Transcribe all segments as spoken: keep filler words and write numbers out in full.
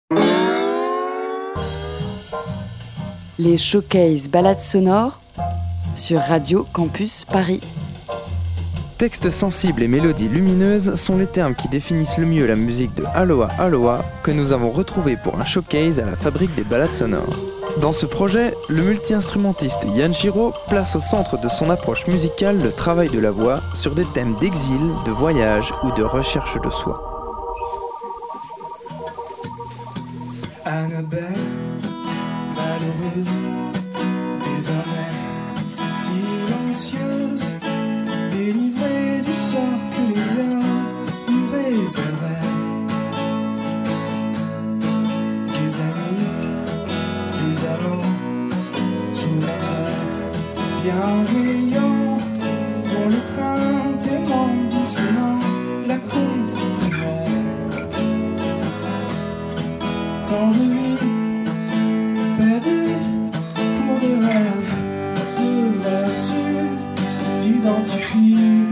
Les showcases balades sonores sur Radio Campus Paris. Textes sensibles et mélodies lumineuses sont les termes qui définissent le mieux la musique de Aloha Aloha que nous avons retrouvé pour un showcase à la Fabrique des balades sonores. Dans ce projet, le multi-instrumentiste Yanjiro place au centre de son approche musicale le travail de la voix sur des thèmes d'exil, de voyage ou de recherche de soi. Annabelle, malheureuse, désormais silencieuse, délivrée du sort que les hommes nous réservaient. Des amis, des amants, tous les heures bienveillants, dont le train démonte doucement la comprenait. Tant de nuits perdues pour des rêves de vertu, d'identification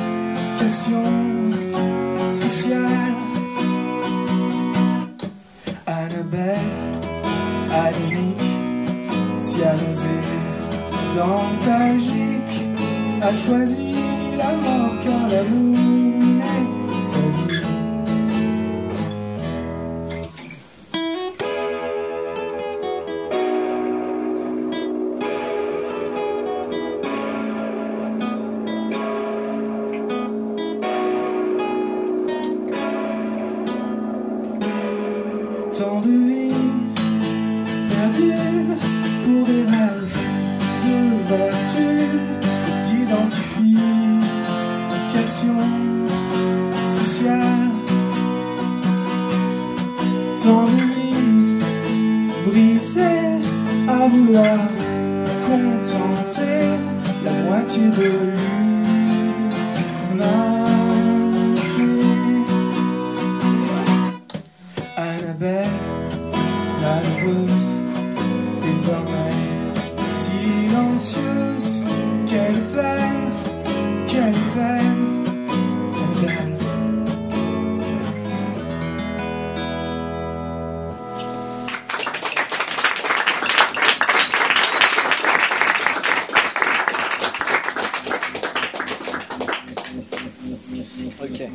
sociale. Annabelle, anémique, cyanosée, dentalgique, a choisi la mort car l'amour n'est sa vie. Tant de vies perdues pour des rêves de vertu, d'identification sociale. Tant de vies brisées à vouloir contenter la moitié de l'humanité. Annabelle, malheureuse, désormais silencieuse, quelle peine, quelle peine, Annabelle. Ok.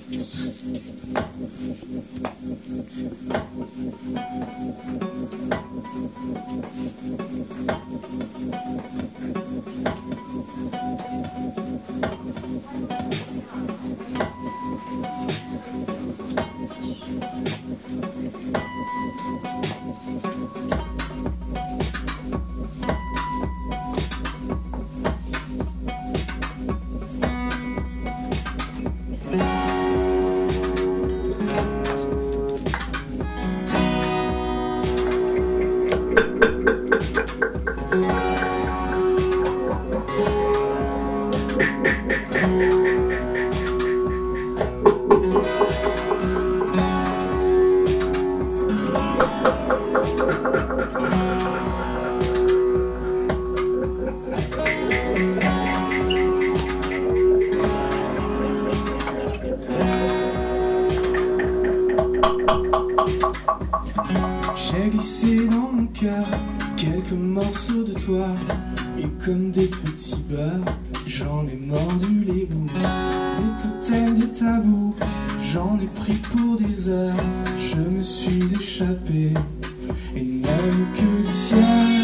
J'ai glissé dans mon cœur quelques morceaux de toi, et comme des petits beurres, j'en ai mordu les bouts. Des totems de tabous, j'en ai pris pour des heures. Je me suis échappé, et même que du ciel,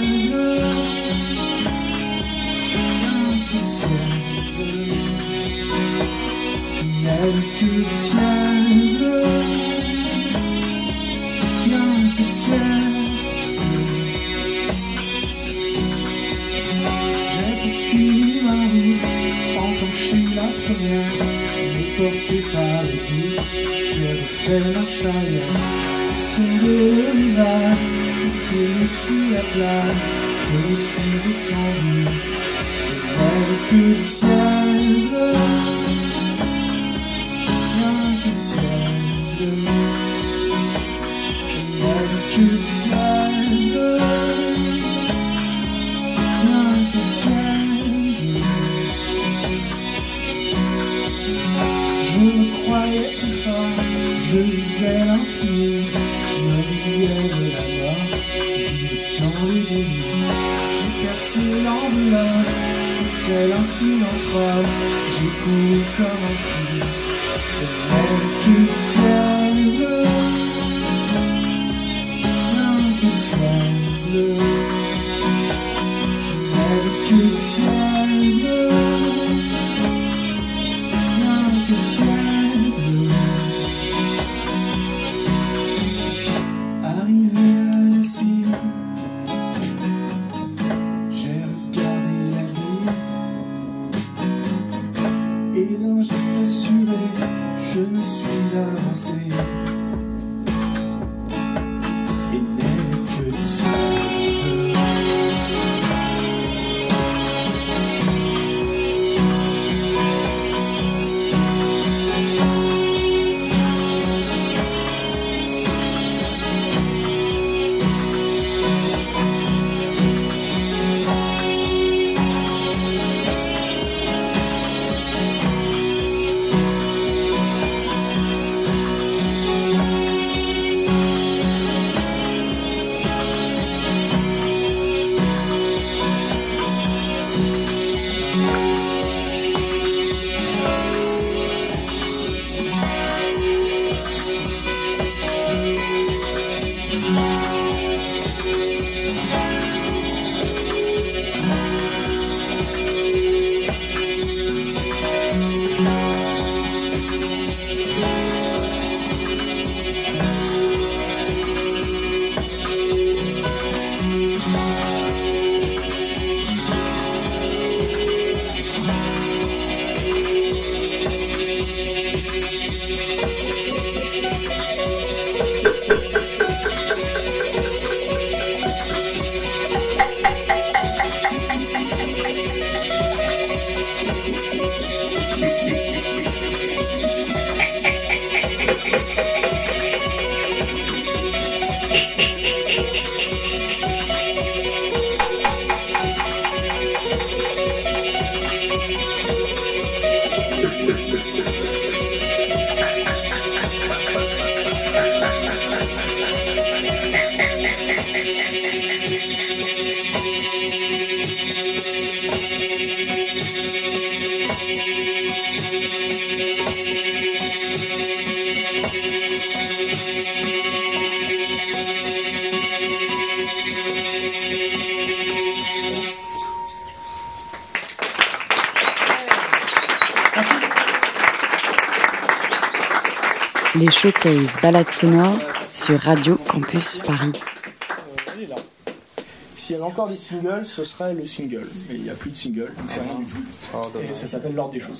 même que du ciel, même que du ciel. J'ai poursuivi ma route, enclenché la première, mais porté par le doute, j'ai refait marche arrière. J'ai sondé le rivage, tourné sur la plage, je me suis étendu, et même que du ciel, rien que du ciel. Que du ciel, rien que du ciel. Je me croyais plus fort, je visais l'infini, me tel un cylindre, j'ai couru comme un fou. Et que du ciel bleu, rien que du ciel bleu. Je n'avais que du ciel bleu, rien que du ciel bleu. Arrivé à la cime, j'ai regardé la vie et d'un geste assuré, je me suis avancé et n'avais que du ciel bleu. Les showcases balades sonores sur Radio Campus Paris. Elle est là. S'il y avait encore des singles, ce serait le single. Mais il n'y a plus de single, donc c'est rien du tout. Et ça s'appelle l'ordre des choses.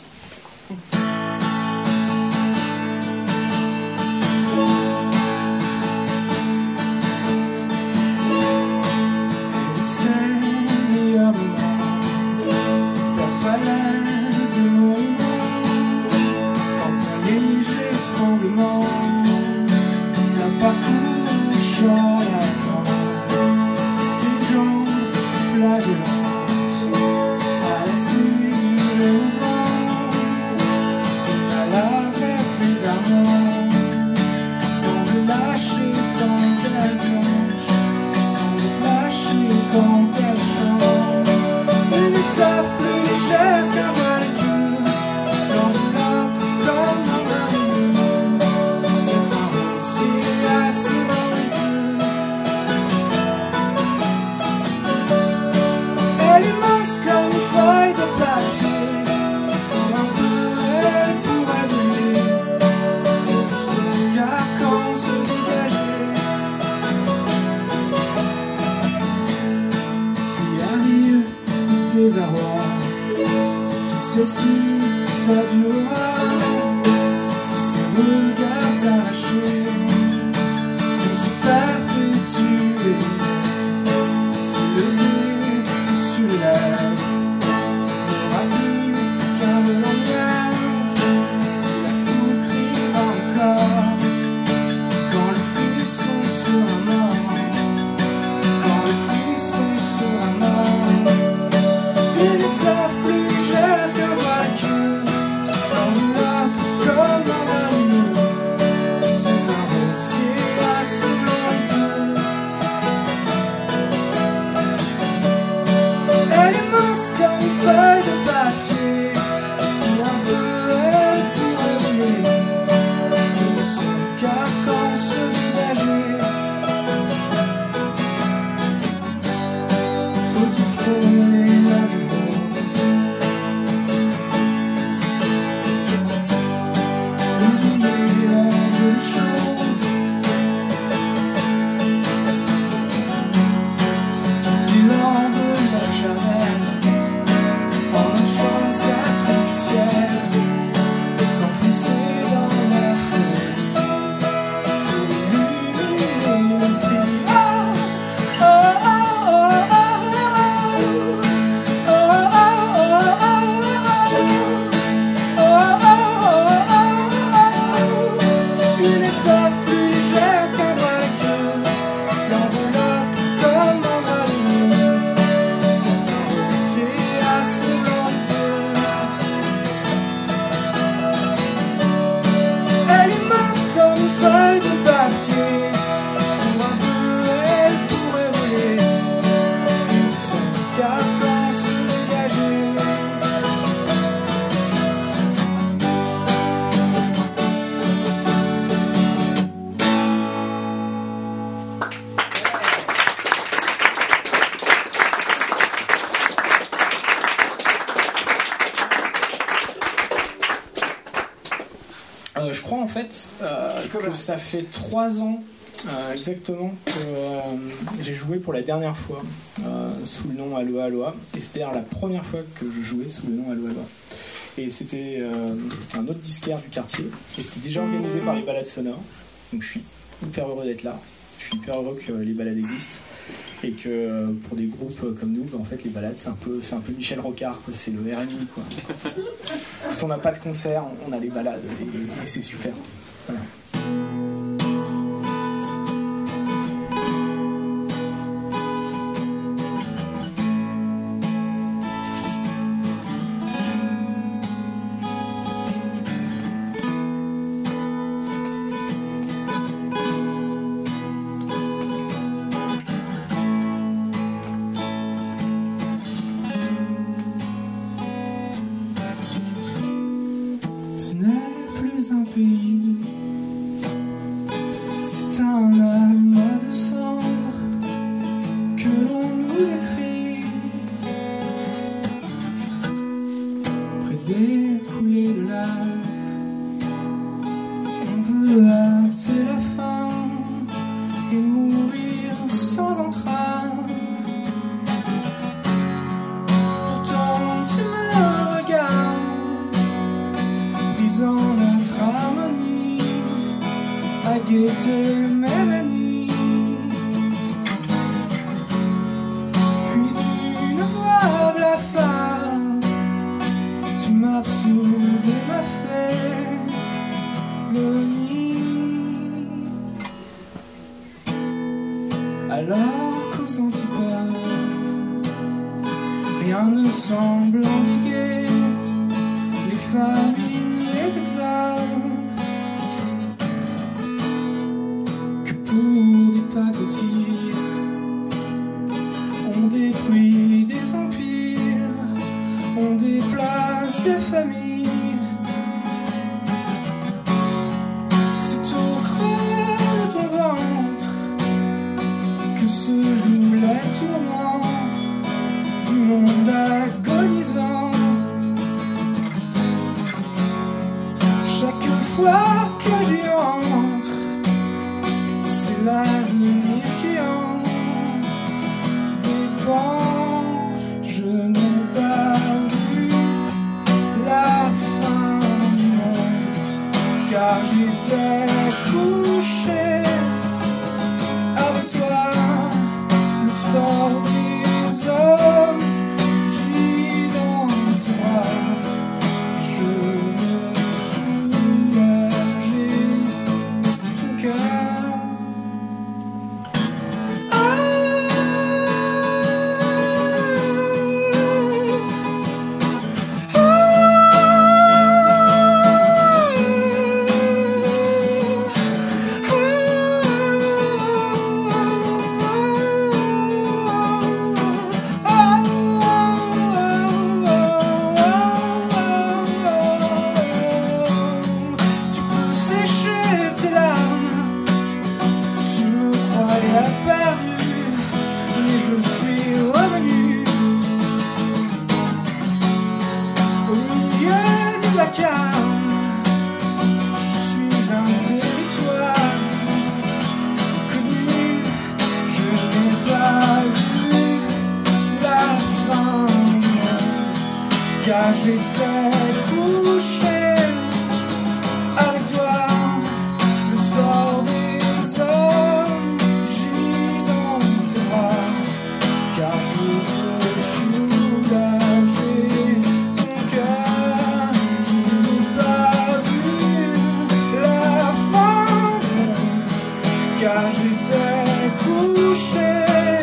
crois en fait euh, que ça fait trois ans euh, exactement que euh, j'ai joué pour la dernière fois euh, sous le nom Aloha Aloha, et c'était la première fois que je jouais sous le nom Aloha Aloha. Et c'était euh, un autre disquaire du quartier, et c'était déjà organisé par les Balades Sonores, donc je suis hyper heureux d'être là, je suis hyper heureux que les balades existent, et que euh, pour des groupes comme nous, bah, en fait les balades c'est un peu, c'est un peu Michel Rocard, quoi. C'est le R and B, quoi. Quand on n'a pas de concert, on a les balades, et, et c'est super. Voilà.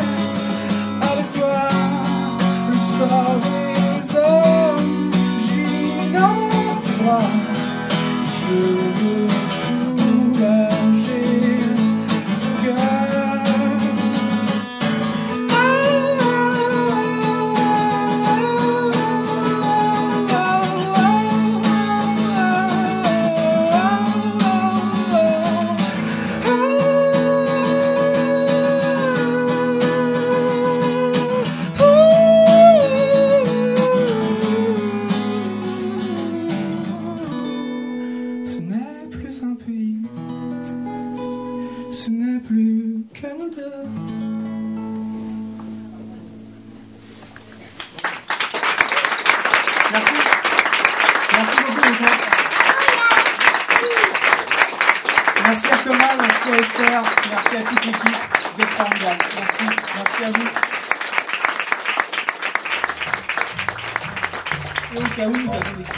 Avec toi, le sort des hommes, j'y nous deux. Merci. Merci beaucoup, les gens. Merci à Thomas, merci à Esther, merci à toute l'équipe. Vous êtes formidables. Merci. Merci à vous. Et au cas où, vous avez des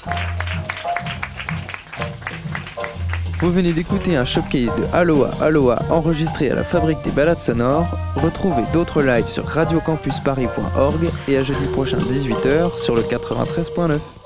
Vous venez d'écouter un showcase de Aloha Aloha enregistré à la Fabrique des Balades Sonores. Retrouvez d'autres lives sur radio campus paris point org et à jeudi prochain dix-huit heures sur le quatre-vingt-treize point neuf.